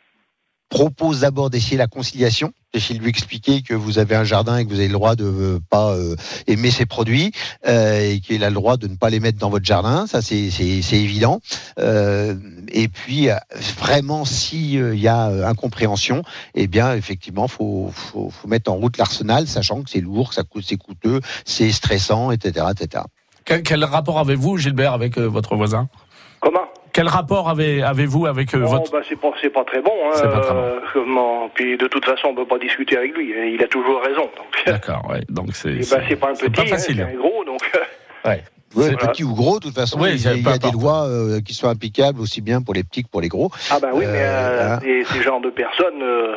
propose d'abord d'essayer la conciliation. D'essayer de lui expliquer que vous avez un jardin et que vous avez le droit de euh, pas euh, aimer ces produits euh, et qu'il a le droit de ne pas les mettre dans votre jardin. Ça, c'est, c'est, c'est évident. Euh, et puis, vraiment, s'il euh, y a euh, incompréhension, eh bien, effectivement, faut, faut, faut mettre en route l'arsenal, sachant que c'est lourd, que ça coûte, c'est coûteux, c'est stressant, et cetera, et cetera. Quel, quel rapport avez-vous, Gilbert, avec euh, votre voisin ? Comment ? Quel rapport avez, avez-vous avec euh, oh, votre... bah, c'est pas, c'est pas très bon. Hein, c'est pas très bon. Euh, comment... Puis de toute façon, on peut pas discuter avec lui. Il a toujours raison. Donc... D'accord, ouais. Donc c'est. Et c'est, bah, c'est pas un c'est petit, pas facile. hein, c'est un gros, donc. Ouais. Ouais, voilà. Petit ou gros, de toute façon, oui, il y a, il y a des lois euh, qui sont applicables aussi bien pour les petits que pour les gros. Ah ben oui, euh, mais euh, hein. ces, ces genres de personnes, euh,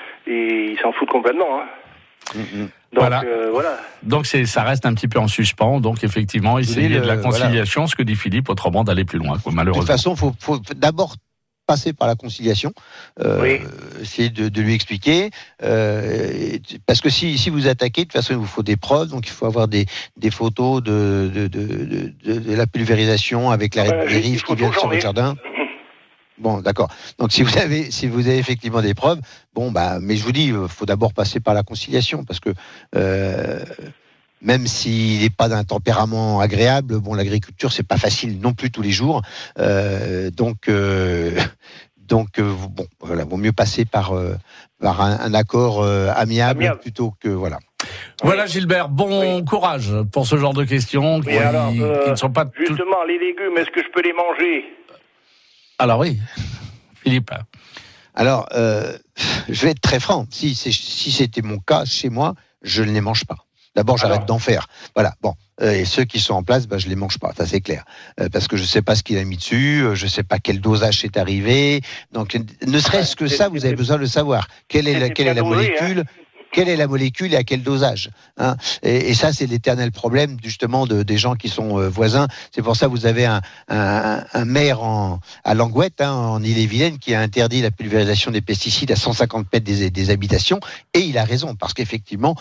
ils s'en foutent complètement. Hein. Mm-hmm. Donc voilà. Euh, voilà. Donc c'est, ça reste un petit peu en suspens. Donc effectivement, essayer le, de la conciliation, voilà. Ce que dit Philippe, autrement d'aller plus loin, quoi, malheureusement. De toute façon, il faut, faut d'abord passer par la conciliation, euh, oui. essayer de, de lui expliquer, euh, parce que si, si vous attaquez, de toute façon, il vous faut des preuves, donc il faut avoir des, des photos de, de, de, de, de la pulvérisation avec la euh, dérive qui vient sur votre jardin. Bon, d'accord. Donc, si vous avez, si vous avez effectivement des preuves, bon, bah, mais je vous dis, il faut d'abord passer par la conciliation, parce que euh, même s'il n'est pas d'un tempérament agréable, bon, l'agriculture, c'est pas facile non plus tous les jours. Euh, donc, euh, donc, euh, bon, voilà, vaut mieux passer par, euh, par un, un accord euh, amiable, amiable plutôt que voilà. Voilà Gilbert, bon oui. courage pour ce genre de questions oui, qui, alors, euh, qui ne sont pas justement tout... les légumes, est-ce que je peux les manger? Alors oui, Philippe. Alors, euh, je vais être très franc. Si, c'est, si c'était mon cas chez moi, je ne les mange pas. D'abord, j'arrête Alors. d'en faire. Voilà. Bon. Euh, et ceux qui sont en place, bah, je les mange pas. Ça, c'est clair. Euh, parce que je sais pas ce qu'il a mis dessus. Euh, je sais pas quel dosage est arrivé. Donc, ne serait-ce que ça, vous avez besoin de le savoir. Quelle est la, quelle est la molécule? Hein. Quelle est la molécule et à quel dosage, hein, et, et ça, c'est l'éternel problème justement de, des gens qui sont euh, voisins. C'est pour ça que vous avez un, un, un maire en, à Langouette, hein, en Ille-et-Vilaine, qui a interdit la pulvérisation des pesticides à cent cinquante mètres des, des habitations. Et il a raison, parce qu'effectivement,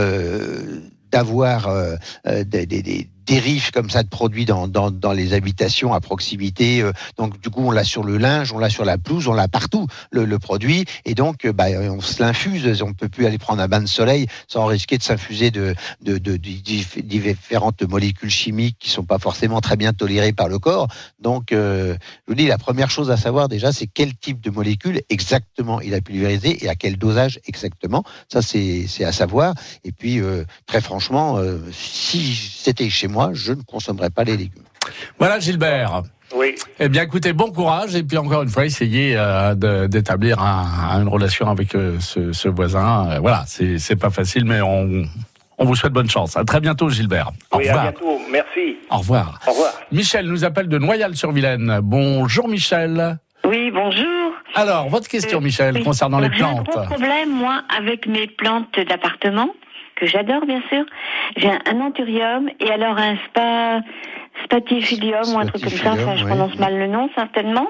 euh, d'avoir euh, des, des, des dérives comme ça de produits dans, dans, dans les habitations à proximité. Euh, donc du coup, on l'a sur le linge, on l'a sur la pelouse, on l'a partout, le, le produit. Et donc, euh, bah, on se l'infuse. On ne peut plus aller prendre un bain de soleil sans risquer de s'infuser de, de, de, de, de différentes molécules chimiques qui ne sont pas forcément très bien tolérées par le corps. Donc, euh, je vous dis, la première chose à savoir déjà, c'est quel type de molécule exactement il a pulvérisé et à quel dosage exactement. Ça, c'est, c'est à savoir. Et puis, euh, très franchement, euh, si c'était chez moi, moi, je ne consommerai pas les légumes. Voilà Gilbert. Oui. Eh bien écoutez, bon courage et puis encore une fois, essayez euh, de, d'établir un, une relation avec euh, ce, ce voisin. Euh, voilà, c'est, c'est pas facile, mais on, on vous souhaite bonne chance. À très bientôt Gilbert. Au oui, revoir. à bientôt. Merci. Au revoir. Au revoir. Michel nous appelle de Noyal-sur-Vilaine. Bonjour Michel. Oui, bonjour. Alors, votre question, euh, Michel, oui. concernant Alors, les plantes. J'ai un gros problème, moi, avec mes plantes d'appartement. que j'adore bien sûr. J'ai un, un anthurium et alors un spa, spatifilium ou un truc comme ça. Enfin, je ouais. prononce mal le nom certainement.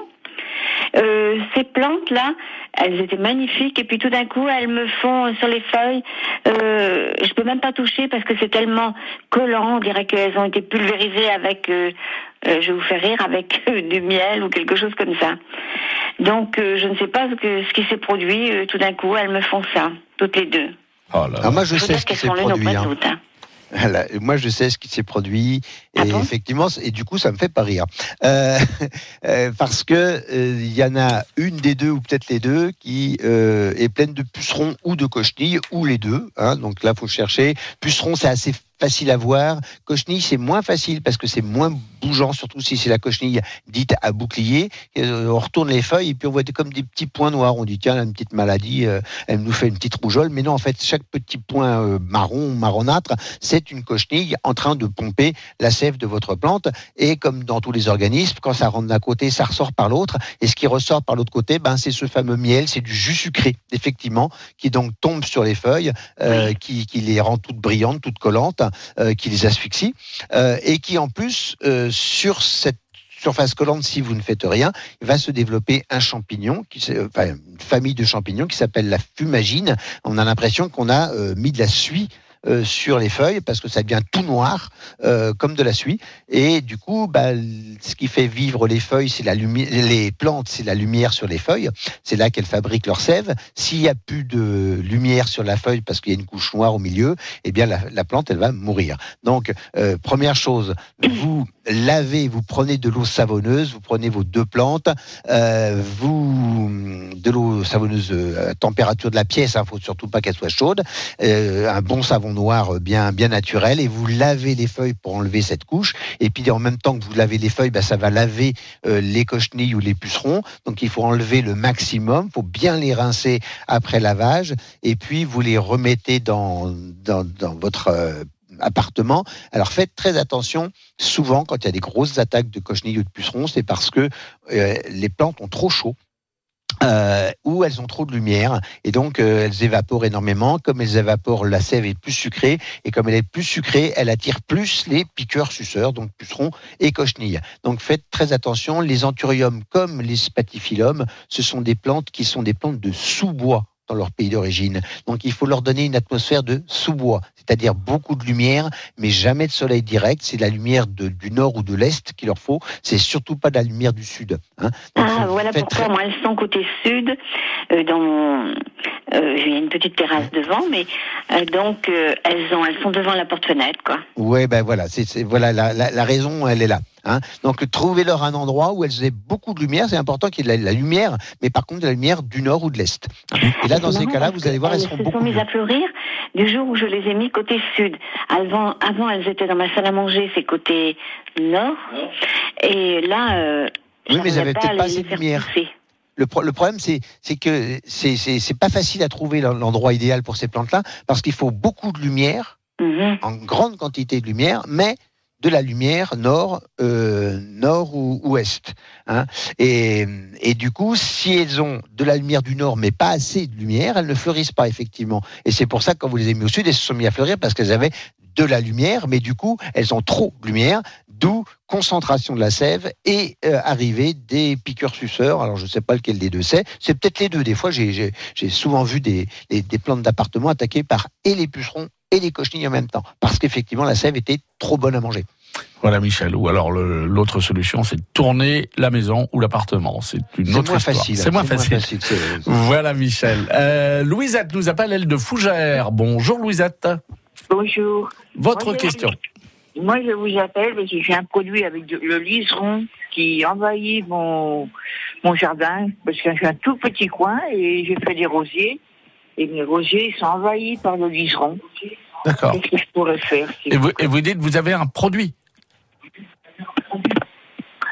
Euh, ces plantes-là, elles étaient magnifiques et puis tout d'un coup, elles me font sur les feuilles. Euh, je peux même pas toucher parce que c'est tellement collant. On dirait qu'elles ont été pulvérisées avec, euh, euh, je vais vous faire rire, avec euh, du miel ou quelque chose comme ça. Donc, euh, je ne sais pas ce, que, ce qui s'est produit. Euh, tout d'un coup, elles me font ça, toutes les deux. Oh là. Alors moi, je sais Peut-être ce qui qu'elles s'est sont l'une produit. auprès Hein. de l'autre, hein. Voilà. Moi, je sais ce qui s'est produit et Ah bon effectivement, et du coup, ça me fait pas rire euh, euh, parce que il euh, y en a une des deux ou peut-être les deux qui euh, est pleine de pucerons ou de cochenilles ou les deux. Hein, donc là, faut chercher. Pucerons, c'est assez facile à voir. Cochenille, c'est moins facile parce que c'est moins bougeant, surtout si c'est la cochenille dite à bouclier. Euh, on retourne les feuilles et puis on voit des, comme des petits points noirs. On dit tiens, elle a une petite maladie, euh, elle nous fait une petite rougeole. Mais non, en fait, chaque petit point euh, marron, marronâtre, c'est une cochenille en train de pomper la sève de votre plante. Et comme dans tous les organismes, quand ça rentre d'un côté, ça ressort par l'autre. Et ce qui ressort par l'autre côté, ben, c'est ce fameux miel, c'est du jus sucré, effectivement, qui donc tombe sur les feuilles, euh, oui. qui, qui les rend toutes brillantes, toutes collantes. Euh, qui les asphyxie euh, et qui en plus euh, sur cette surface collante, si vous ne faites rien, va se développer un champignon, qui, enfin, une famille de champignons qui s'appelle la fumagine. On a l'impression qu'on a euh, mis de la suie Euh, sur les feuilles parce que ça devient tout noir euh, comme de la suie et du coup bah, ce qui fait vivre les feuilles c'est la lumière, les plantes c'est la lumière sur les feuilles, c'est là qu'elles fabriquent leur sève. S'il y a plus de lumière sur la feuille parce qu'il y a une couche noire au milieu, eh bien la, la plante elle va mourir. Donc euh, première chose, vous lavez, vous prenez de l'eau savonneuse, vous prenez vos deux plantes, euh, vous de l'eau savonneuse à température de la pièce, hein, faut surtout pas qu'elle soit chaude, euh, un bon savon noir bien, bien naturel et vous lavez les feuilles pour enlever cette couche et puis en même temps que vous lavez les feuilles, bah, ça va laver euh, les cochenilles ou les pucerons, donc il faut enlever le maximum, il faut bien les rincer après lavage et puis vous les remettez dans, dans, dans votre euh, appartement. Alors faites très attention, souvent quand il y a des grosses attaques de cochenilles ou de pucerons, c'est parce que euh, les plantes ont trop chaud. Euh, où elles ont trop de lumière et donc euh, elles évaporent énormément. Comme elles évaporent, la sève est plus sucrée et comme elle est plus sucrée, elle attire plus les piqueurs suceurs, donc pucerons et cochenilles. Donc faites très attention. Les anthuriums comme les spatifilums, ce sont des plantes qui sont des plantes de sous-bois dans leur pays d'origine. Donc il faut leur donner une atmosphère de sous-bois, c'est-à-dire beaucoup de lumière, mais jamais de soleil direct. C'est la lumière de, du nord ou de l'est qu'il leur faut. C'est surtout pas de la lumière du sud. Hein. Donc, ah, voilà pourquoi très... moi elles sont côté sud, euh, dans mon... Euh, j'ai une petite terrasse ouais. devant, mais euh, donc euh, elles, ont, elles sont devant la porte-fenêtre, quoi. Ouais, ben voilà, c'est, c'est, voilà la, la, la raison, elle est là. Hein. Donc trouvez-leur un endroit où elles aient beaucoup de lumière. C'est important qu'il y ait de la, la lumière, mais par contre de la lumière du nord ou de l'est. Et là, dans ces cas-là, vous allez voir, elles, elles seront beaucoup mieux. Elles se sont mises à fleurir du jour où je les ai mis côté sud. Avant, avant elles étaient dans ma salle à manger, c'est côté nord. Et là, euh, oui, mais elles n'avaient peut-être pas assez de lumière. Le, pro- le problème, c'est, c'est que c'est, c'est, c'est pas facile à trouver l'endroit idéal pour ces plantes-là, parce qu'il faut beaucoup de lumière, mm-hmm. en grande quantité de lumière, mais de la lumière nord, euh, nord ou ouest. Hein. Et, et du coup, si elles ont de la lumière du nord, mais pas assez de lumière, elles ne fleurissent pas, effectivement. Et c'est pour ça que quand vous les avez mis au sud, elles se sont mis à fleurir parce qu'elles avaient de la lumière, mais du coup, elles ont trop de lumière, d'où concentration de la sève et euh, arrivée des piqueurs suceurs. Alors, je ne sais pas lequel des deux c'est. C'est peut-être les deux. Des fois, j'ai, j'ai, j'ai souvent vu des, des, des plantes d'appartements attaquées par et les pucerons et les cochenilles en même temps, parce qu'effectivement, la sève était trop bonne à manger. Voilà, Michel. Ou alors le, l'autre solution, c'est de tourner la maison ou l'appartement. C'est une c'est autre moins histoire. Facile, c'est moins c'est facile. Moins facile c'est... Voilà, Michel. Euh, Louisette nous appelle, elle, de Fougères. Bonjour, Louisette. Bonjour. Votre moi, question. Je, moi, je vous appelle parce que j'ai un produit avec de, le liseron qui envahit mon, mon jardin, parce que j'ai un tout petit coin et j'ai fait des rosiers. Et mes rosiers sont envahis par le liseron. D'accord. Qu'est-ce que je pourrais faire si et, vous, et vous dites, vous avez un produit?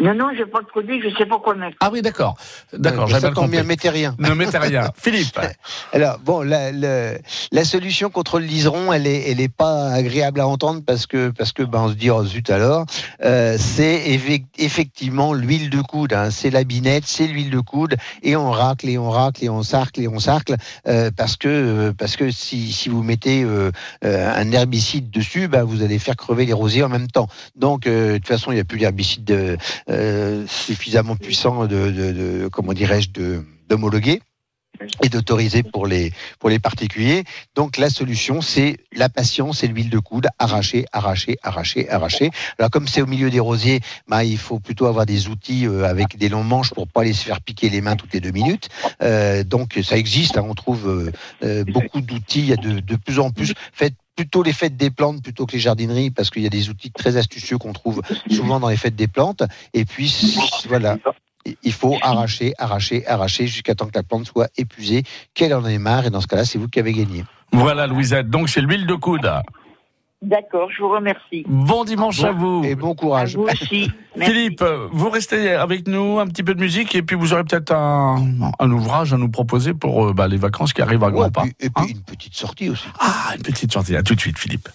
Non, non, j'ai pas de produit, je sais pas quoi mettre. Ah oui, d'accord. D'accord, Ça j'avais tombe bien, mettez rien. Ne mettez rien. Philippe. Alors, bon, la, la, la solution contre le liseron, elle est, elle est pas agréable à entendre parce que, parce que, ben, on se dit, oh zut alors, euh, c'est effectivement l'huile de coude, hein, c'est la binette, c'est l'huile de coude, et on racle, et on racle, et on sarcle, et on sarcle, euh, parce que, parce que si, si vous mettez euh, euh, un herbicide dessus, ben, vous allez faire crever les rosiers en même temps. Donc, euh, de toute façon, il n'y a plus d'herbicide de, euh, suffisamment puissant de, de, de comment dirais-je, de, d'homologuer et d'autoriser pour les, pour les particuliers. Donc la solution, c'est la patience et l'huile de coude, arracher, arracher, arracher, arracher. Alors comme c'est au milieu des rosiers, bah, il faut plutôt avoir des outils euh, avec des longs manches pour pas aller se faire piquer les mains toutes les deux minutes. Euh, donc ça existe, hein, on trouve euh, euh, beaucoup d'outils, il y a de, de plus en plus. Faites plutôt les fêtes des plantes plutôt que les jardineries, parce qu'il y a des outils très astucieux qu'on trouve souvent dans les fêtes des plantes. Et puis voilà, il faut arracher, arracher, arracher jusqu'à temps que la plante soit épuisée, qu'elle en ait marre, et dans ce cas-là, c'est vous qui avez gagné. Voilà, Louisette, donc c'est l'huile de coude. D'accord, je vous remercie. Bon dimanche bon, à vous. Et bon courage. À vous aussi. Merci. Philippe, vous restez avec nous, un petit peu de musique, et puis vous aurez peut-être un, un ouvrage à nous proposer pour bah, les vacances qui arrivent à grands ouais, pas. Et puis, hein, une petite sortie aussi. Ah, une petite sortie. À tout de suite, Philippe.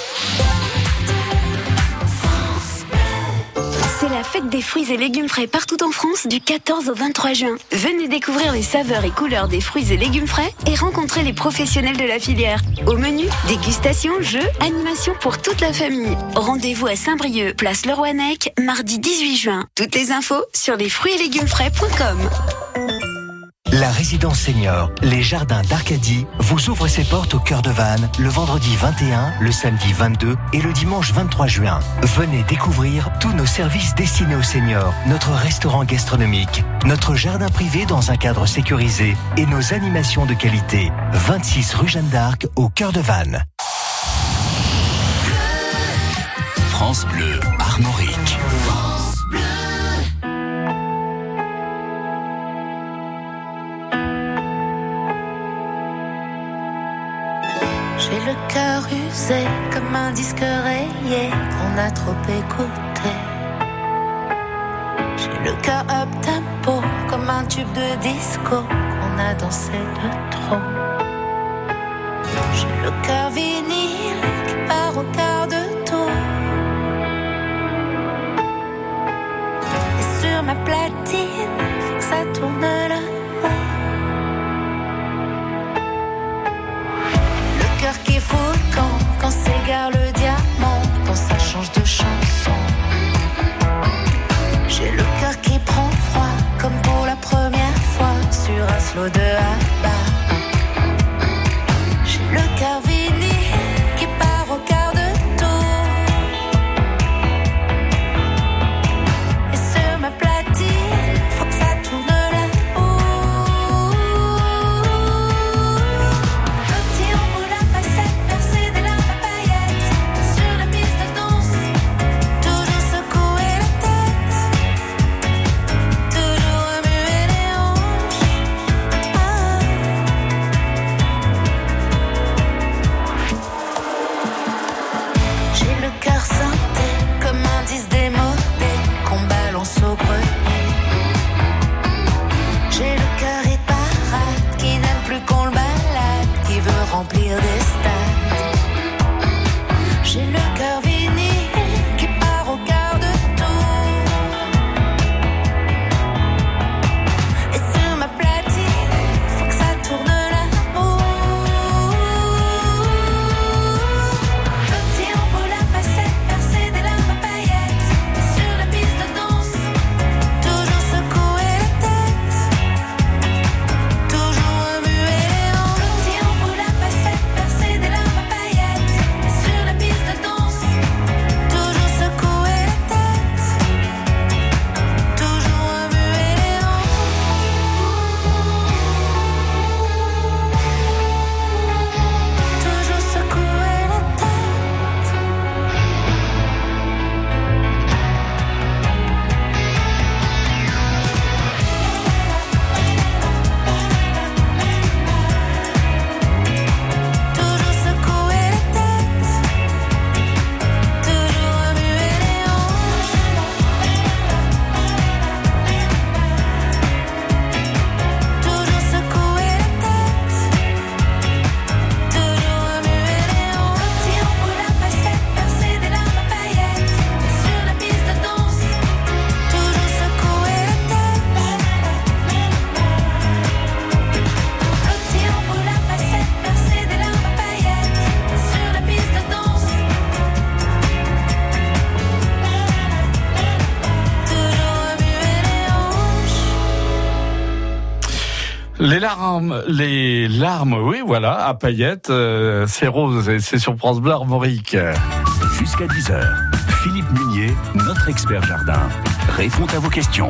C'est la fête des fruits et légumes frais partout en France du quatorze au vingt-trois juin. Venez découvrir les saveurs et couleurs des fruits et légumes frais et rencontrer les professionnels de la filière. Au menu, dégustation, jeux, animation pour toute la famille. Rendez-vous à Saint-Brieuc, place Leroy-Nec, mardi dix-huit juin. Toutes les infos sur les fruits et légumes frais point com. La résidence senior, les jardins d'Arcadie, vous ouvre ses portes au cœur de Vannes le vendredi vingt et un, le samedi vingt-deux et le dimanche vingt-trois juin. Venez découvrir tous nos services destinés aux seniors, notre restaurant gastronomique, notre jardin privé dans un cadre sécurisé et nos animations de qualité. vingt-six rue Jeanne d'Arc, au cœur de Vannes. France Bleu Armorique. J'ai le cœur usé comme un disque rayé qu'on a trop écouté. J'ai le cœur up tempo comme un tube de disco qu'on a dansé de trop. J'ai le cœur vinyle qui part au quart de tour. Et sur ma platine, faut que ça tourne là. Qui fout le camp quand s'égare le diamant, quand ça change de chanson. J'ai le cœur qui prend froid comme pour la première fois sur un slow de Abba. J'ai le cœur vinyle qui part au quart de tour. Et sur ma platine, faut que ça tourne là-haut. Remplir des stades. J'ai le cœur vinyle qui part au quart de tour. Et sur ma platine, faut que ça tourne là-haut. Petit ampoule à facettes, percer des lampes à paillettes. Sur la piste de danse, toujours secouer la tête. Toujours remuer les hanches. Petit ampoule à facettes, percer des lampes à paillettes. Sur la piste de danse. Les larmes, les larmes, oui, voilà, à paillettes, euh, c'est rose et c'est sur France Bleu Armorique. Jusqu'à dix heures, Philippe Munier, notre expert jardin, répond à vos questions.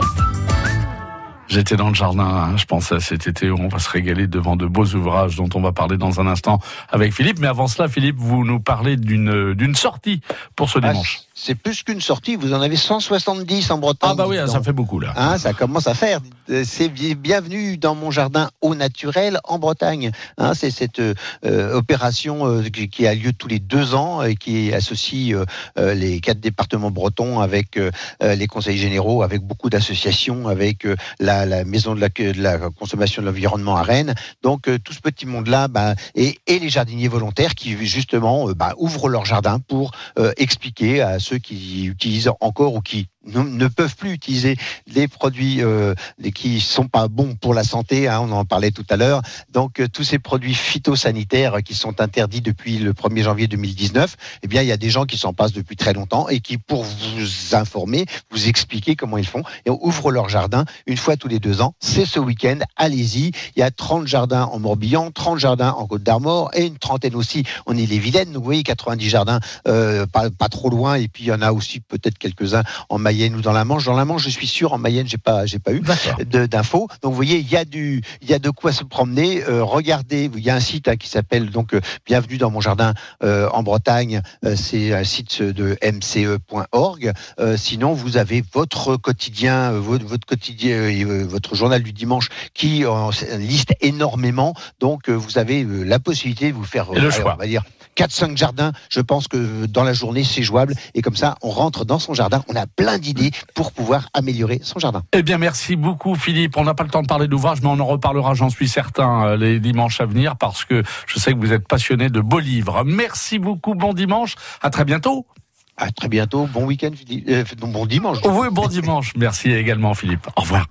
J'étais dans le jardin, hein, je pense à cet été où on va se régaler devant de beaux ouvrages dont on va parler dans un instant avec Philippe. Mais avant cela, Philippe, vous nous parlez d'une d'une sortie pour ce dimanche. Ah, c'est plus qu'une sortie, vous en avez cent soixante-dix en Bretagne. Ah bah oui, ça fait beaucoup là. Hein, ça commence à faire. C'est bienvenue dans mon jardin au naturel en Bretagne. Hein, c'est cette euh, opération euh, qui, qui a lieu tous les deux ans et qui associe euh, les quatre départements bretons avec euh, les conseils généraux, avec beaucoup d'associations, avec euh, la, la maison de la, de la consommation de l'environnement à Rennes. Donc euh, tout ce petit monde-là, bah, et, et les jardiniers volontaires qui justement euh, bah, ouvrent leur jardin pour euh, expliquer à ceux qui utilisent encore ou qui ne peuvent plus utiliser les produits euh, qui sont pas bons pour la santé, hein, on en parlait tout à l'heure. Donc euh, tous ces produits phytosanitaires qui sont interdits depuis le premier janvier deux mille dix-neuf, eh bien il y a des gens qui s'en passent depuis très longtemps et qui, pour vous informer, vous expliquer comment ils font, et ouvrent leur jardin une fois tous les deux ans. C'est ce week-end, allez-y. Il y a trente jardins en Morbihan, trente jardins en Côte d'Armor et une trentaine aussi en Ille-et-Vilaine. Donc vous voyez, quatre-vingt-dix jardins euh, pas, pas trop loin, et puis il y en a aussi peut-être quelques-uns en Mayenne ou dans la Manche. Dans la Manche, je suis sûr, en Mayenne, j'ai pas, j'ai pas eu de, d'infos. Donc, vous voyez, il y a du, il y a de quoi se promener. Euh, regardez, il y a un site hein, qui s'appelle donc euh, Bienvenue dans mon jardin euh, en Bretagne. Euh, c'est un site de m c e point org. Euh, sinon, vous avez votre quotidien, euh, votre, votre quotidien, euh, votre journal du dimanche qui en liste énormément. Donc, euh, vous avez euh, la possibilité de vous faire, euh, allez, on va dire, quatre cinq jardins. Je pense que dans la journée, c'est jouable. Et comme ça, on rentre dans son jardin. On a plein d'idées pour pouvoir améliorer son jardin. Eh bien, merci beaucoup, Philippe. On n'a pas le temps de parler d'ouvrage, mais on en reparlera, j'en suis certain, les dimanches à venir, parce que je sais que vous êtes passionné de beaux livres. Merci beaucoup. Bon dimanche. À très bientôt. À très bientôt. Bon week-end, euh, bon dimanche. Oui, bon dimanche. Merci également, Philippe. Au revoir.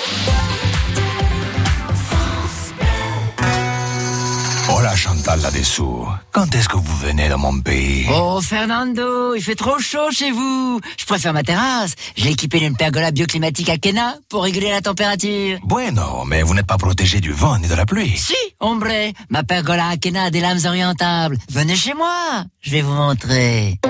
Hola Chantal là-dessous. Quand est-ce que vous venez dans mon pays? Oh Fernando, il fait trop chaud chez vous. Je préfère ma terrasse. J'ai équipé d'une pergola bioclimatique Akena pour réguler la température. Bueno, mais vous n'êtes pas protégé du vent ni de la pluie. Si, hombre, ma pergola Akena a des lames orientables. Venez chez moi, je vais vous montrer.